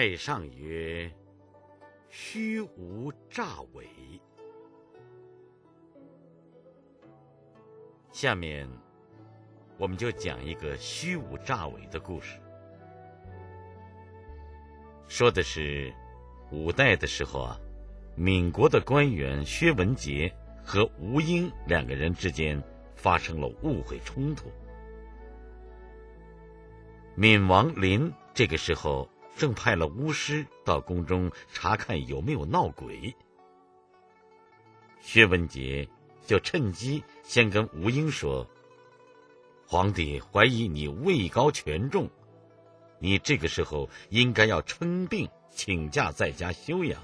太上曰：虚无诈伪。下面我们就讲一个虚无诈伪的故事。说的是五代的时候啊，闽国的官员薛文杰和吴英两个人之间发生了误会冲突。闽王林这个时候正派了巫师到宫中查看有没有闹鬼，薛文杰就趁机先跟吴英说，皇帝怀疑你位高权重，你这个时候应该要称病请假在家休养。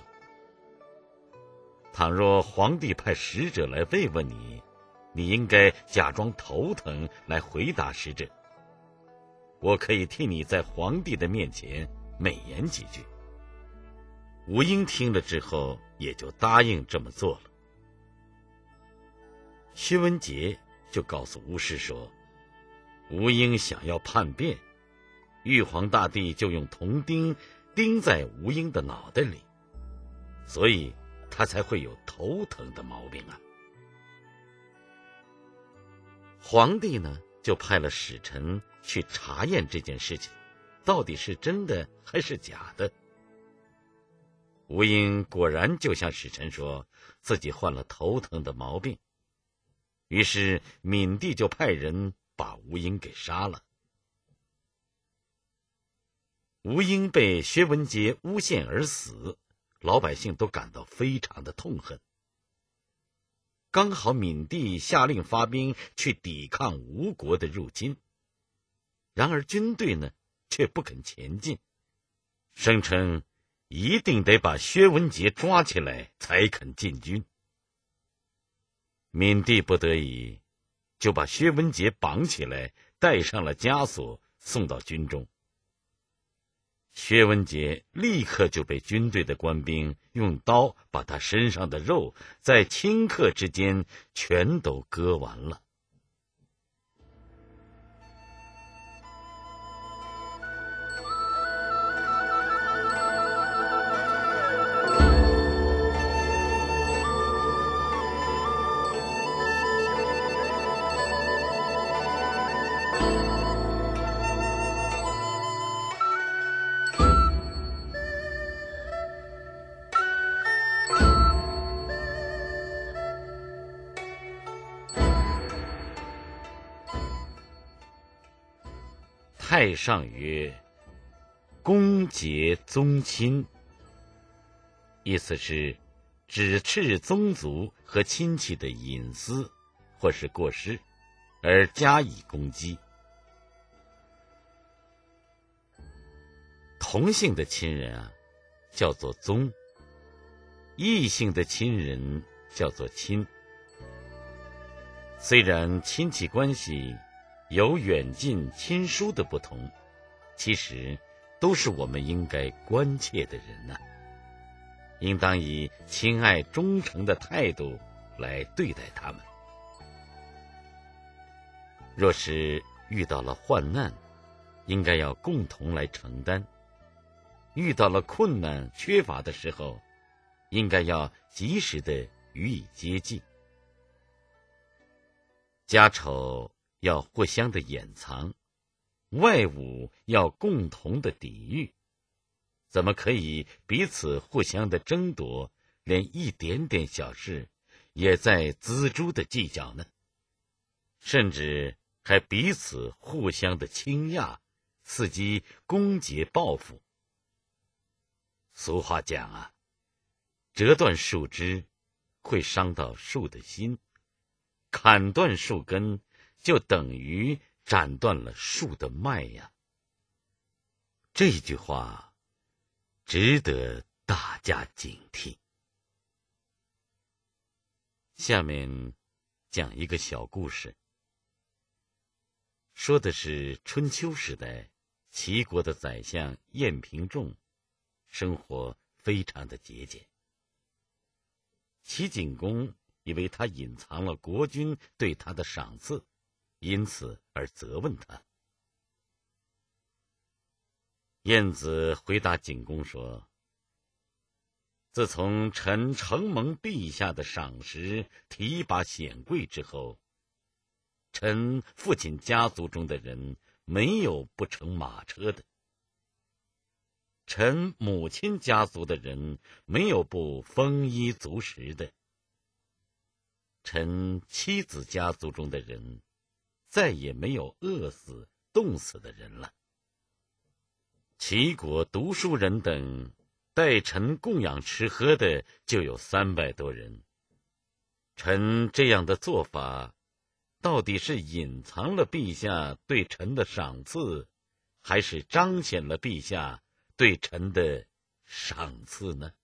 倘若皇帝派使者来慰问你，你应该假装头疼来回答使者，我可以替你在皇帝的面前美言几句。吴英听了之后也就答应这么做了。薛文杰就告诉巫师说，吴英想要叛变，玉皇大帝就用铜钉钉在吴英的脑袋里，所以他才会有头疼的毛病啊。皇帝呢，就派了使臣去查验这件事情，到底是真的还是假的。吴英果然就向使臣说自己患了头疼的毛病，于是闽帝就派人把吴英给杀了。吴英被薛文杰诬陷而死，老百姓都感到非常的痛恨。刚好闽帝下令发兵去抵抗吴国的入侵，然而军队呢却不肯前进，声称一定得把薛文杰抓起来才肯进军。闽帝不得已，就把薛文杰绑起来，带上了枷锁，送到军中。薛文杰立刻就被军队的官兵用刀把他身上的肉在顷刻之间全都割完了。太上曰：公结宗亲。意思是指斥宗族和亲戚的隐私或是过失，而加以攻击。同性的亲人啊，叫做宗；异性的亲人叫做亲。虽然亲戚关系有远近亲疏的不同，其实都是我们应该关切的人呐，应当以亲爱忠诚的态度来对待他们。若是遇到了患难，应该要共同来承担；遇到了困难缺乏的时候，应该要及时的予以接济。家丑要互相的掩藏，外侮要共同的抵御，怎么可以彼此互相的争夺，连一点点小事也在锱铢的计较呢？甚至还彼此互相的倾轧，伺机攻讦报复。俗话讲啊，折断树枝会伤到树的心，砍断树根就等于斩断了树的脉呀。这句话值得大家警惕。下面讲一个小故事，说的是春秋时代齐国的宰相晏平仲，生活非常的节俭。齐景公以为他隐藏了国君对他的赏赐，因此而责问他。 晏子回答景公说：自从臣承蒙陛下的赏识，提拔显贵之后，臣父亲家族中的人没有不乘马车的，臣母亲家族的人没有不丰衣足食的，臣妻子家族中的人再也没有饿死冻死的人了。齐国读书人等待臣供养吃喝的就有300多人。臣这样的做法，到底是隐藏了陛下对臣的赏赐，还是彰显了陛下对臣的赏赐呢？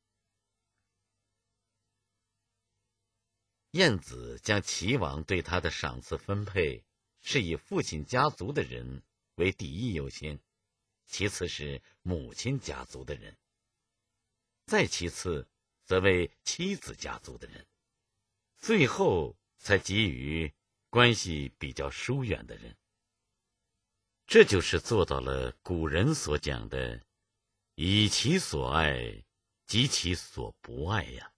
晏子将齐王对他的赏赐分配，是以父亲家族的人为第一优先，其次是母亲家族的人，再其次则为妻子家族的人，最后才给予关系比较疏远的人。这就是做到了古人所讲的以其所爱及其所不爱呀。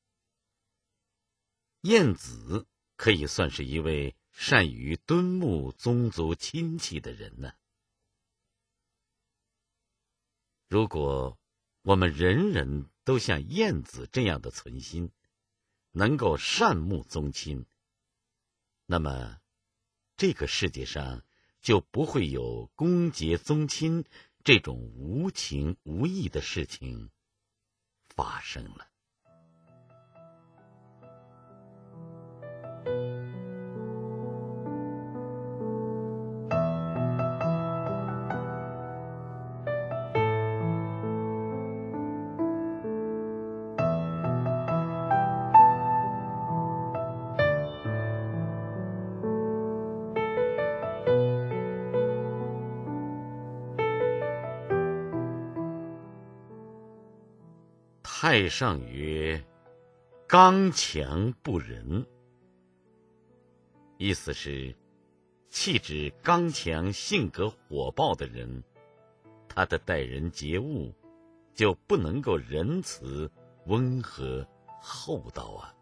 晏子可以算是一位善于敦睦宗族亲戚的人呢。如果我们人人都像晏子这样的存心，能够善睦宗亲，那么这个世界上就不会有攻讦宗亲这种无情无义的事情发生了。太上曰：刚强不仁。意思是，气质刚强、性格火爆的人，他的待人接物就不能够仁慈、温和、厚道啊。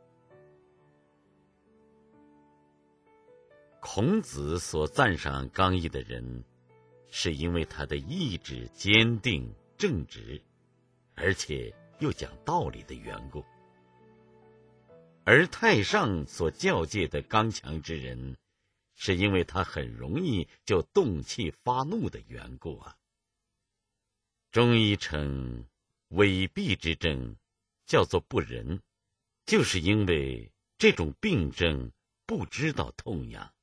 孔子所赞赏刚毅的人，是因为他的意志坚定、正直，而且又讲道理的缘故。而太上所教诫的刚强之人，是因为他很容易就动气发怒的缘故啊。中医称痿痹之症叫做不仁，就是因为这种病症不知道痛痒。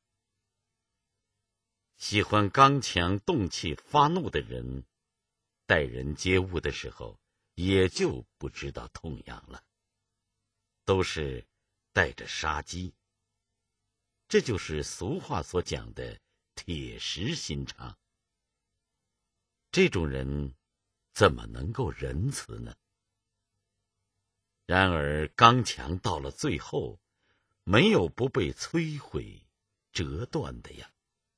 喜欢刚强动气发怒的人，待人接物的时候也就不知道痛痒了，都是带着杀机。这就是俗话所讲的铁石心肠。这种人怎么能够仁慈呢？然而刚强到了最后，没有不被摧毁折断的呀。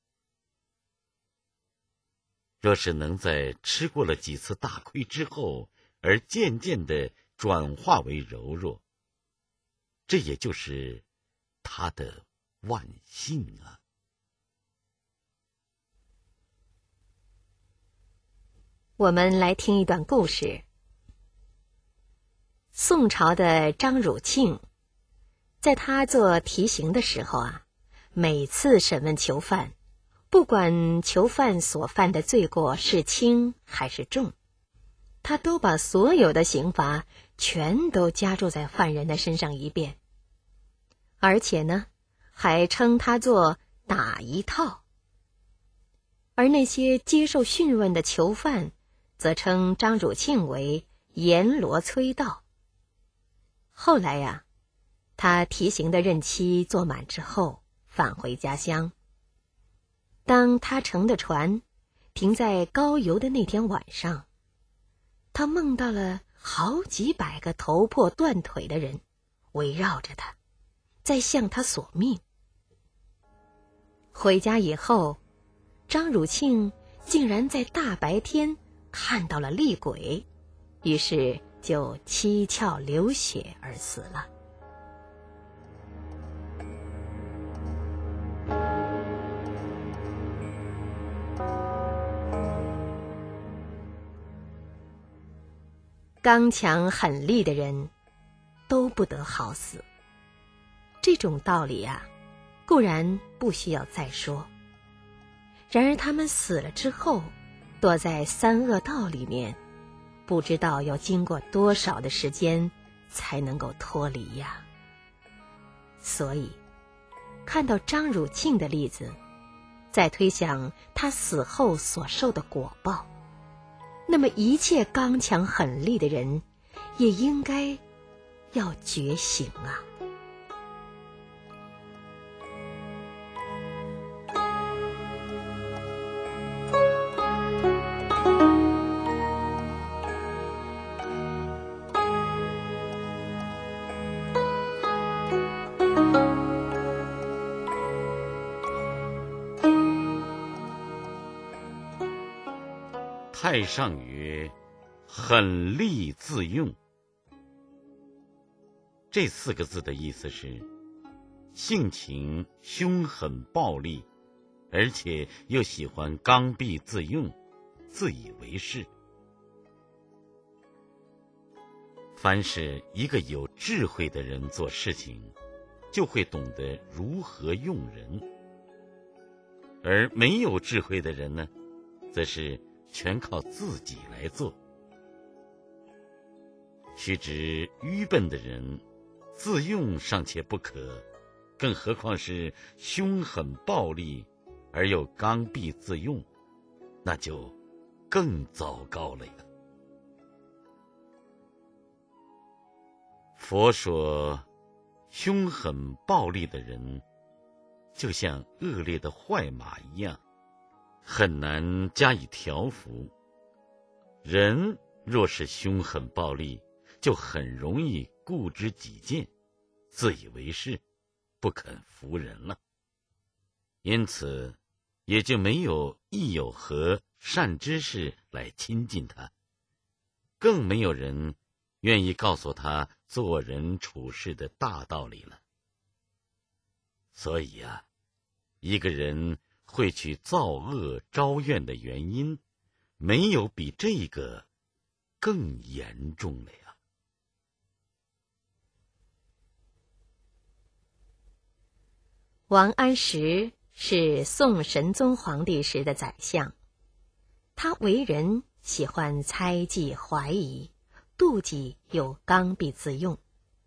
若是能在吃过了几次大亏之后，而渐渐地转化为柔弱，这也就是他的万幸啊。 我们来听一段故事。宋朝的张汝庆，在他做提刑的时候啊，每次审问囚犯，不管囚犯所犯的罪过是轻还是重，他都把所有的刑罚全都加注在犯人的身上一遍，而且呢，还称他做打一套。而那些接受讯问的囚犯，则称张汝庆为阎罗催道。后来呀，他提刑的任期做满之后，返回家乡。当他乘的船停在高邮的那天晚上，他梦到了好几百个头破断腿的人围绕着他，在向他索命。回家以后，张汝庆竟然在大白天看到了厉鬼，于是就七窍流血而死了。刚强狠戾的人都不得好死，这种道理啊，固然不需要再说。然而他们死了之后，躲在三恶道里面，不知道要经过多少的时间才能够脱离呀。所以看到张汝庆的例子，再推想他死后所受的果报，那么一切刚强狠戾的人也应该要觉醒啊。 太上曰：狠戾自用。这4个字的意思是性情凶狠暴戾，而且又喜欢刚愎自用，自以为是。凡是一个有智慧的人做事情，就会懂得如何用人，而没有智慧的人呢，则是全靠自己来做。须知愚笨的人自用尚且不可，更何况是凶狠暴戾而又刚愎自用，那就更糟糕了呀。佛说，凶狠暴戾的人就像恶劣的坏马一样，很难加以调服。人若是凶狠暴戾，就很容易固执己见，自以为是，不肯服人了。因此也就没有益友和善知识来亲近他，更没有人愿意告诉他做人处事的大道理了。所以啊，一个人会去造恶招怨的原因，没有比这个更严重了呀。 王安石是宋神宗皇帝时的宰相，他为人喜欢猜忌怀疑，妒忌又刚愎自用。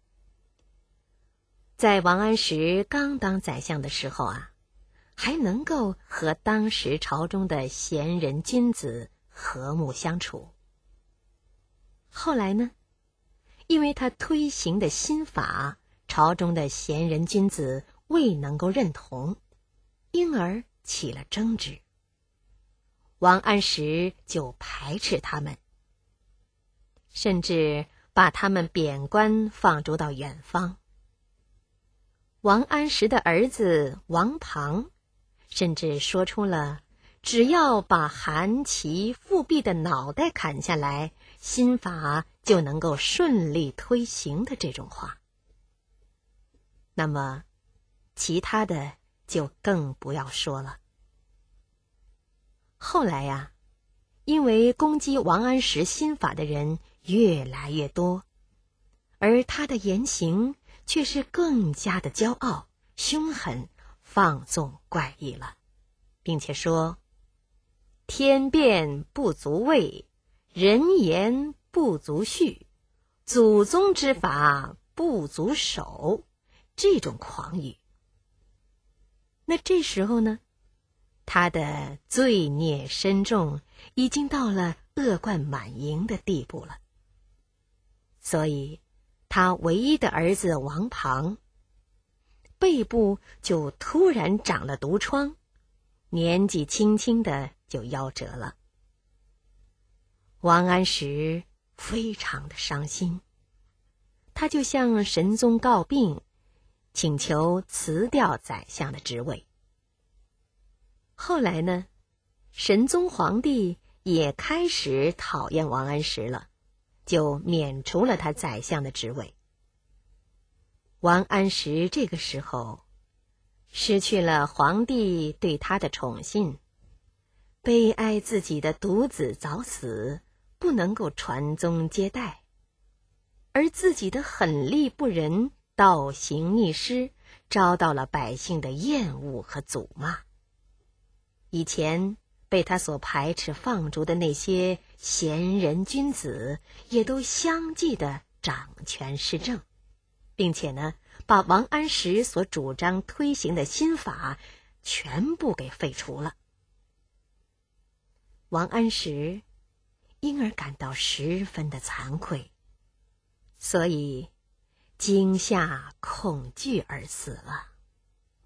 在王安石刚当宰相的时候啊，还能够和当时朝中的贤人君子和睦相处。后来呢，因为他推行的新法，朝中的贤人君子未能够认同，因而起了争执。王安石就排斥他们，甚至把他们贬官放逐到远方。王安石的儿子王庞甚至说出了只要把韩琦、富弼的脑袋砍下来，新法就能够顺利推行的这种话。那么其他的就更不要说了。后来呀，因为攻击王安石新法的人越来越多，而他的言行却是更加的骄傲、凶狠、放纵怪异了，并且说：天变不足畏，人言不足恤，祖宗之法不足守，这种狂语。那这时候呢，他的罪孽深重，已经到了恶贯满盈的地步了。所以他唯一的儿子王庞背部就突然长了毒疮，年纪轻轻的就夭折了。王安石非常的伤心，他就向神宗告病，请求辞掉宰相的职位。后来呢，神宗皇帝也开始讨厌王安石了，就免除了他宰相的职位。王安石这个时候失去了皇帝对他的宠信，悲哀自己的独子早死，不能够传宗接代，而自己的狠戾不仁、倒行逆施，遭到了百姓的厌恶和诅骂。以前被他所排斥放逐的那些贤人君子，也都相继地掌权施政，并且呢，把王安石所主张推行的新法全部给废除了。王安石因而感到十分的惭愧，所以惊吓恐惧而死了。